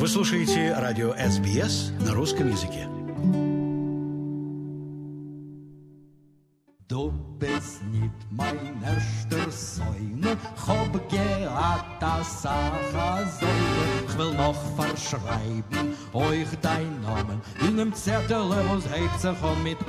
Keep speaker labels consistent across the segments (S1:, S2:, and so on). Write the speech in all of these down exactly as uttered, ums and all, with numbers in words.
S1: Вы слушаете радио эс би эс на русском языке.
S2: Du bist nicht mein erster Säune, hab gehabt das Sachasäule. Ich will noch verschreiben euch dein Namen in dem Zettel, was hebt sich an mit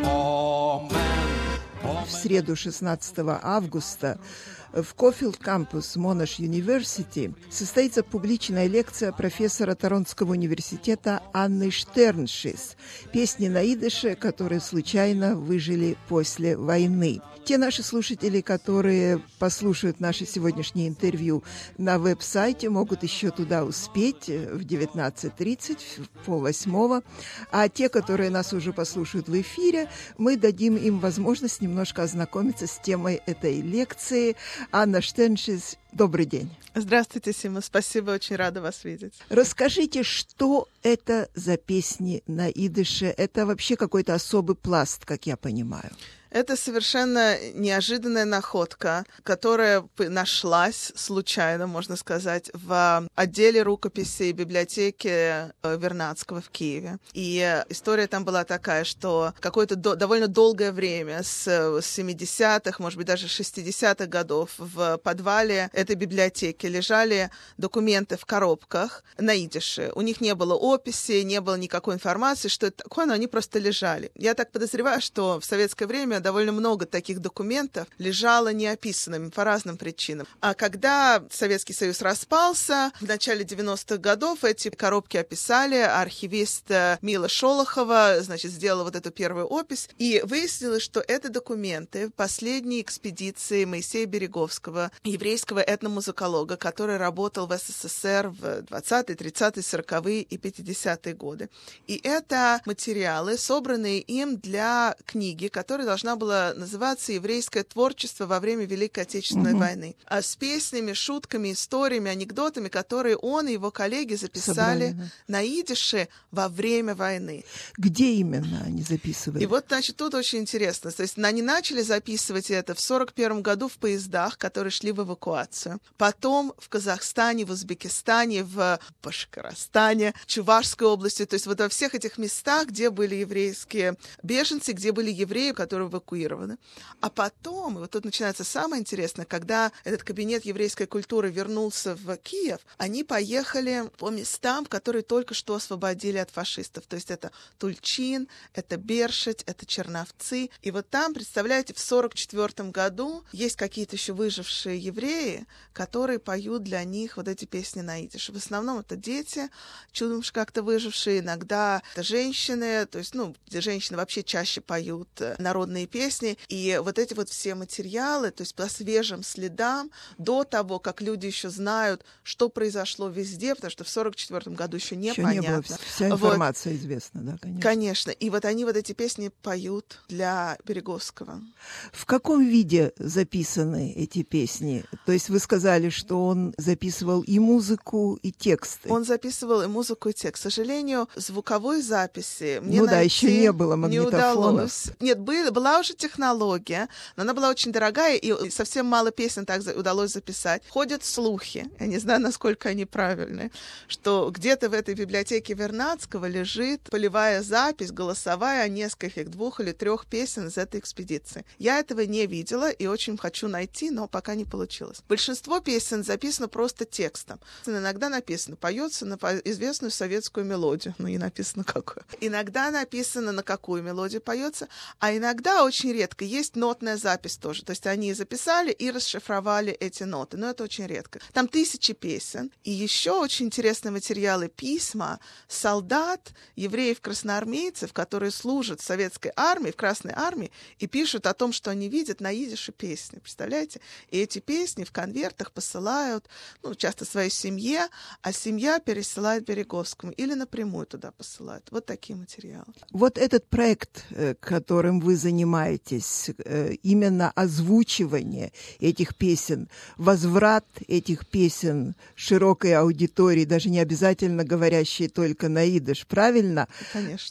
S2: Amen.
S3: В среду шестнадцатого августа в Кофилд Кампус Monash University состоится публичная лекция профессора Торонтского университета Анны Штерншис «Песни на идыше, которые случайно выжили после войны». Те наши слушатели, которые послушают наше сегодняшнее интервью на веб-сайте, могут еще туда успеть в девятнадцать тридцать, в полвосьмого. А те, которые нас уже послушают в эфире, мы дадим им возможность немножко ознакомиться с темой этой лекции. Анна Штерншис, добрый день.
S4: Здравствуйте, Сима. Спасибо, очень рада вас видеть.
S3: Расскажите, что это за песни на идыше? Это вообще какой-то особый пласт, как я понимаю.
S4: Это совершенно неожиданная находка, которая нашлась случайно, можно сказать, в отделе рукописей библиотеки Вернадского в Киеве. И история там была такая, что какое-то до, довольно долгое время, с семидесятых, может быть, даже шестидесятых годов, в подвале этой библиотеки лежали документы в коробках на идише. У них не было описи, не было никакой информации, что это такое, но они просто лежали. Я так подозреваю, что в советское время довольно много таких документов лежало неописанными по разным причинам. А когда Советский Союз распался, в начале девяностых годов эти коробки описали, архивист Мила Шолохова, значит, сделала вот эту первую опись, и выяснилось, что это документы последней экспедиции Моисея Береговского, еврейского этномузыколога, который работал в эс эс эс эр в двадцатые, тридцатые, сороковые и пятидесятые годы. И это материалы, собранные им для книги, которая должна была называться «Еврейское творчество во время Великой Отечественной mm-hmm. войны». А с песнями, шутками, историями, анекдотами, которые он и его коллеги записали Собрали, да. на идише во время войны.
S3: Где именно они записывали?
S4: И вот, значит, тут очень интересно. То есть они начали записывать это в сорок первом году в поездах, которые шли в эвакуацию. Потом в Казахстане, в Узбекистане, в Башкоростане, Чувашской области. То есть вот во всех этих местах, где были еврейские беженцы, где были евреи, которые эвакуированы. А потом, и вот тут начинается самое интересное, когда этот кабинет еврейской культуры вернулся в Киев, они поехали по местам, которые только что освободили от фашистов. То есть это Тульчин, это Бершадь, это Черновцы. И вот там, представляете, в сорок четвёртом году есть какие-то еще выжившие евреи, которые поют для них вот эти песни на идише. В основном это дети, чудом как-то выжившие, иногда это женщины, то есть, ну, женщины вообще чаще поют народные песни, и вот эти вот все материалы, то есть по свежим следам, до того, как люди еще знают, что произошло везде, потому что в сорок четвёртом году еще не
S3: еще
S4: понятно.
S3: Не было, вся информация вот. Известна, да, конечно.
S4: Конечно, и вот они вот эти песни поют для Береговского.
S3: В каком виде записаны эти песни? То есть вы сказали, что он записывал и музыку, и тексты.
S4: Он записывал и музыку, и текст. К сожалению, звуковой записи мне
S3: ну да, еще не было магнитофонов.
S4: Не Нет, был, была уже технология, но она была очень дорогая, и совсем мало песен так удалось записать. Ходят слухи, я не знаю, насколько они правильные, что где-то в этой библиотеке Вернадского лежит полевая запись, голосовая, нескольких, двух или трех песен из этой экспедиции. Я этого не видела и очень хочу найти, но пока не получилось. Большинство песен записано просто текстом. Иногда написано, поется на известную советскую мелодию, ну и написано какую. Иногда написано, на какую мелодию поется, а иногда, очень редко, есть нотная запись тоже. То есть они записали и расшифровали эти ноты. Но это очень редко. Там тысячи песен. И еще очень интересные материалы, письма солдат, евреев-красноармейцев, которые служат в советской армии, в Красной армии, и пишут о том, что они видят на идише песни. Представляете? И эти песни в конвертах посылают, ну, часто своей семье, а семья пересылает Береговскому или напрямую туда посылают. Вот такие материалы.
S3: Вот этот проект, которым вы занимаетесь, именно озвучивание этих песен, возврат этих песен широкой аудитории, даже не обязательно говорящей только на идиш, правильно?
S4: Конечно.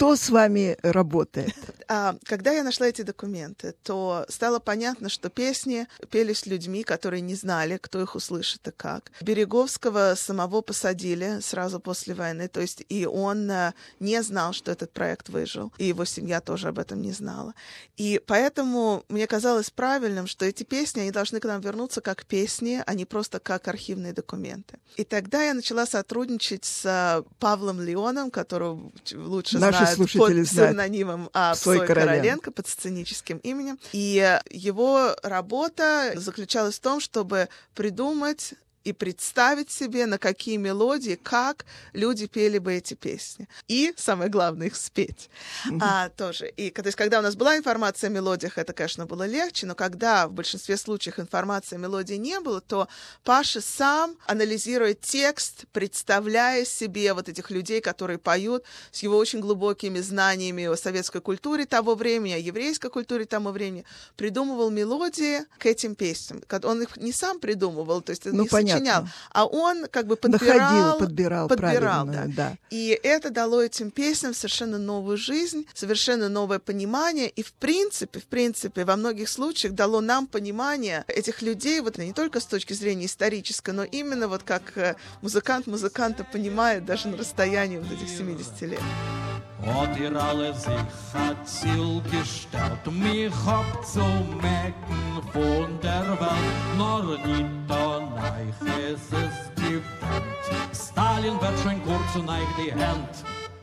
S3: Кто с вами работает?
S4: А, когда я нашла эти документы, то стало понятно, что песни пелись людьми, которые не знали, кто их услышит и как. Береговского самого посадили сразу после войны, то есть и он а, не знал, что этот проект выжил, и его семья тоже об этом не знала. И поэтому мне казалось правильным, что эти песни, они должны к нам вернуться как песни, а не просто как архивные документы. И тогда я начала сотрудничать с Павлом Леоном, которого лучше
S3: Наши
S4: знают под
S3: слушатели знают.
S4: псевдонимом а,
S3: Псой
S4: Псой
S3: Короленко.
S4: Короленко, под сценическим именем. И его работа заключалась в том, чтобы придумать и представить себе, на какие мелодии, как люди пели бы эти песни. И, самое главное, их спеть. Mm-hmm. А, тоже. И, то есть, когда у нас была информация о мелодиях, это, конечно, было легче, но когда в большинстве случаев информации о мелодии не было, то Паша сам анализирует текст, представляя себе вот этих людей, которые поют, с его очень глубокими знаниями о советской культуре того времени, о еврейской культуре того времени, придумывал мелодии к этим песням. Он их не сам придумывал, то есть
S3: ну,
S4: не сочинял, а он как бы подбирал,
S3: находил, подбирал,
S4: подбирал да.
S3: да.
S4: И это дало этим песням совершенно новую жизнь, совершенно новое понимание, и в принципе, в принципе, во многих случаях дало нам понимание этих людей, вот не только с точки зрения исторической, но именно вот как музыкант музыканта понимает даже на расстоянии вот этих семидесяти лет.
S2: Und ihr alle sich hat Ziel gestellt, mich abzumecken von der Welt, nur nicht an euch ist es gewöhnt. Stalin wird schon kurz und euch die Hand.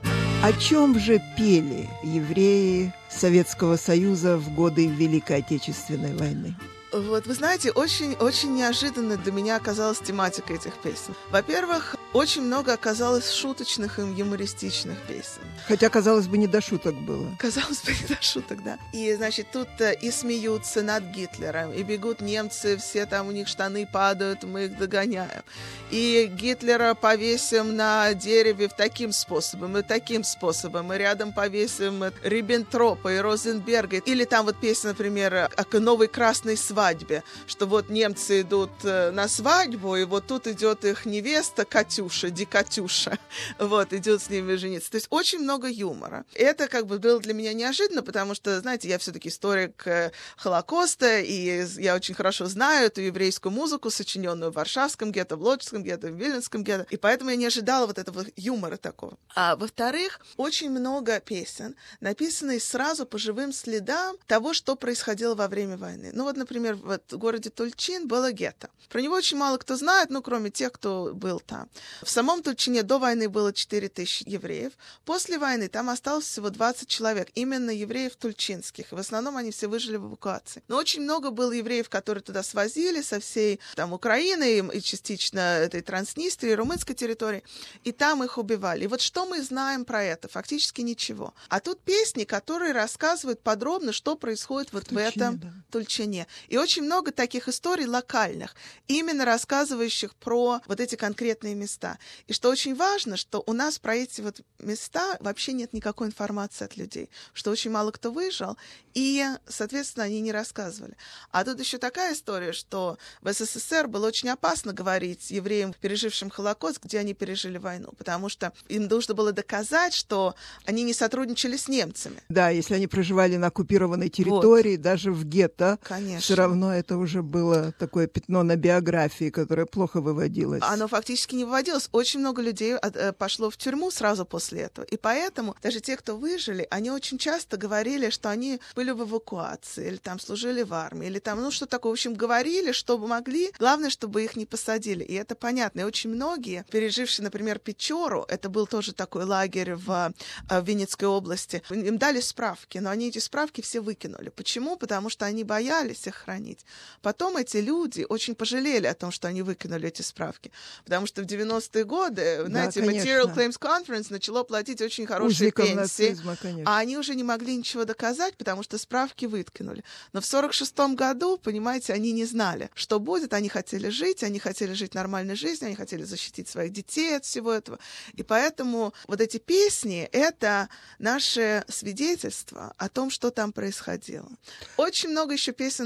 S3: О чем же пели евреи Советского Союза в годы Великой Отечественной войны?
S4: Вот, вы знаете, очень-очень неожиданно для меня оказалась тематика этих песен. Во-первых, очень много оказалось шуточных и юмористичных песен.
S3: Хотя, казалось бы, не до шуток было.
S4: Казалось бы, не до шуток, да. И, значит, тут и смеются над Гитлером, и бегут немцы, все там, у них штаны падают, мы их догоняем. И Гитлера повесим на дереве таким способом и таким способом, и рядом повесим Риббентропа и Розенберга. Или там вот песня, например, о новой красной свадьбе, что вот немцы идут на свадьбу, и вот тут идет их невеста Катюша, Ди Катюша, вот, идет с ними жениться. То есть очень много юмора. Это как бы было для меня неожиданно, потому что, знаете, я все-таки историк Холокоста, и я очень хорошо знаю эту еврейскую музыку, сочиненную в Варшавском гетто, в Лоджском гетто, в Виленском гетто, и поэтому я не ожидала вот этого юмора такого. А во-вторых, очень много песен, написанные сразу по живым следам того, что происходило во время войны. Ну вот, например, в городе Тульчин было гетто. Про него очень мало кто знает, ну, кроме тех, кто был там. В самом Тульчине до войны было четыре тысячи евреев. После войны там осталось всего двадцать человек, именно евреев тульчинских. И в основном они все выжили в эвакуации. Но очень много было евреев, которые туда свозили со всей там Украины и частично этой Транснистрии, румынской территории. И там их убивали. И вот что мы знаем про это? Фактически ничего. А тут песни, которые рассказывают подробно, что происходит вот в, Тульчине, в этом да. Тульчине. И очень много таких историй локальных, именно рассказывающих про вот эти конкретные места. И что очень важно, что у нас про эти вот места вообще нет никакой информации от людей, что очень мало кто выжил, и, соответственно, они не рассказывали. А тут еще такая история, что в СССР было очень опасно говорить евреям, пережившим Холокост, где они пережили войну, потому что им нужно было доказать, что они не сотрудничали с немцами.
S3: Да, если они проживали на оккупированной территории, вот. Даже в гетто, конечно. Все равно это уже было такое пятно на биографии, которое плохо выводилось.
S4: Оно фактически не выводилось. Очень много людей пошло в тюрьму сразу после этого. И поэтому даже те, кто выжили, они очень часто говорили, что они были в эвакуации, или там служили в армии, или там, ну, что такое. В общем, говорили, что могли. Главное, чтобы их не посадили. И это понятно. И очень многие, пережившие, например, Печору, это был тоже такой лагерь в, в Винницкой области, им дали справки, но они эти справки все выкинули. Почему? Потому что они боялись их хранить. Потом эти люди очень пожалели о том, что они выкинули эти справки. Потому что в девяностые годы, да, знаете, конечно. Material Claims Conference начало платить очень хорошие Узников пенсии, нацизма, а они уже не могли ничего доказать, потому что справки выкинули. Но в сорок шестом году, понимаете, они не знали, что будет. Они хотели жить, они хотели жить нормальной жизнью, они хотели защитить своих детей от всего этого. И поэтому вот эти песни — это наше свидетельство о том, что там происходило. Очень много еще песен еврейских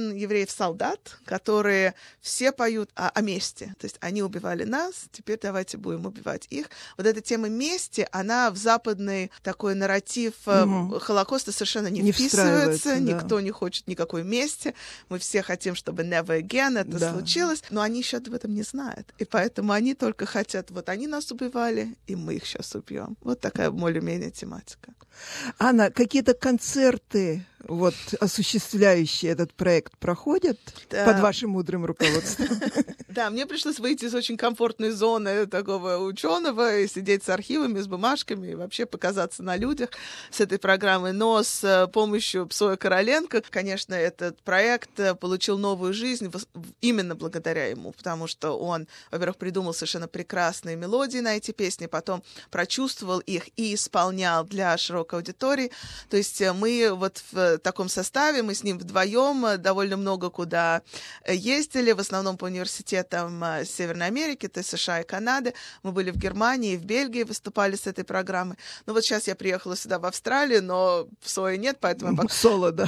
S4: евреев-солдат, которые все поют о, о мести. То есть они убивали нас, теперь давайте будем убивать их. Вот эта тема мести, она в западный такой нарратив mm-hmm. Холокоста совершенно не, не вписывается. Никто да. не хочет никакой мести. Мы все хотим, чтобы never again это да. случилось. Но они еще об этом не знают. И поэтому они только хотят, вот они нас убивали, и мы их сейчас убьем. Вот такая более-менее тематика.
S3: Анна, какие-то концерты, вот, осуществляющие этот проект, проходят да. под вашим мудрым руководством?
S4: Да, мне пришлось выйти из очень комфортной зоны такого ученого и сидеть с архивами, с бумажками, и вообще показаться на людях с этой программой. Но с помощью Псоя Короленко, конечно, этот проект получил новую жизнь именно благодаря ему, потому что он, во-первых, придумал совершенно прекрасные мелодии на эти песни, потом прочувствовал их и исполнял для широкой аудитории. То есть мы вот в таком составе, мы с ним вдвоем довольно много куда ездили, в основном по университетам Северной Америки, то есть США и Канады. Мы были в Германии и в Бельгии, выступали с этой программой. Ну вот сейчас я приехала сюда, в Австралию, но в Псое нет, поэтому... я
S3: соло, да.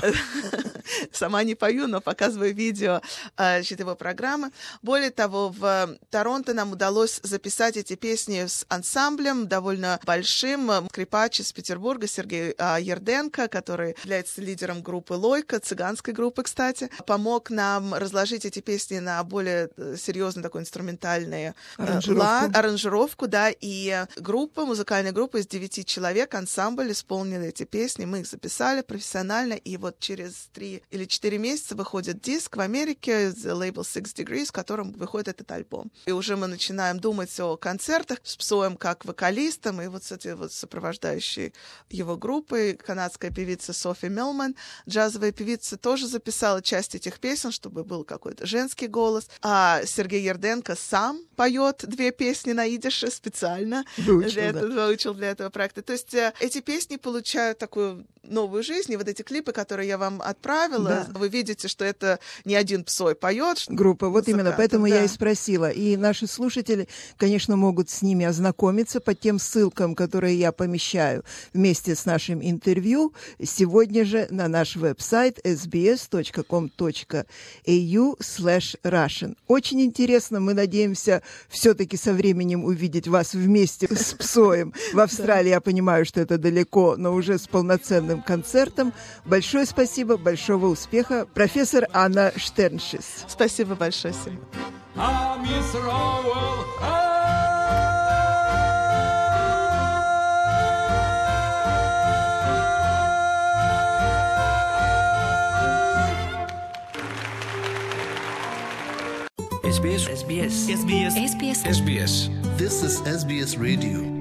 S4: Сама не пою, но показываю видео значит, его программы. Более того, в Торонто нам удалось записать эти песни с ансамблем довольно большим. Скрипач из Петербурга Сергей Ерденко, который является лидером группы «Лойка», цыганской группы, кстати, помог нам разложить эти песни на более серьезную такую инструментальную аранжировку. Ла, аранжировку, да, и группа, музыкальная группа из девяти человек, ансамбль исполнили эти песни, мы их записали профессионально, и вот через три или четыре месяца выходит диск в Америке, лейбл Six Degrees, в котором выходит этот альбом. И уже мы начинаем думать о концертах с Псоем как вокалистом, и вот с этой вот сопровождающей его группой, канадская певица Софи Мелман, джазовая певица, тоже записала часть этих песен, чтобы был какой-то женский голос. А Сергей Ерденко сам поет две песни на идише специально. Выучил, для этого, да. выучил для этого проекта. То есть эти песни получают такую новую жизнь, и вот эти клипы, которые я вам отправила, да. вы видите, что это не один Псой поет.
S3: Группа, вот именно, поэтому да. я и спросила. И наши слушатели, конечно, могут с ними ознакомиться по тем ссылкам, которые я помещаю вместе с нашим интервью сегодня же на наш веб-сайт эс би эс точка ком точка эй ю слэш рашен. Очень интересно, мы надеемся все-таки со временем увидеть вас вместе с Псоем. В Австралии я понимаю, что это далеко, но уже с полноценным концертом. Большое спасибо, большого успеха. Профессор Анна Штерншис.
S4: Спасибо большое, Сергей.
S1: эс би эс. эс би эс. эс би эс. эс би эс.
S5: This is эс би эс Radio.